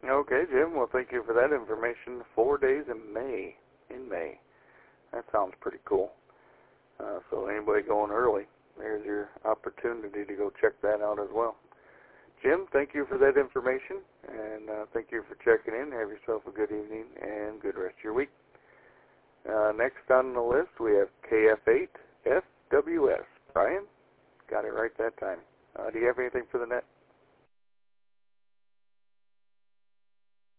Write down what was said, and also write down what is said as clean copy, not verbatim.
Okay, Jim. Well, thank you for that information. 4 days in May. That sounds pretty cool. So anybody going early, there's your opportunity to go check that out as well. Jim, thank you for that information, and thank you for checking in. Have yourself a good evening and good rest of your week. Next on the list, we have KF8FWS. Brian, got it right that time. Do you have anything for the net?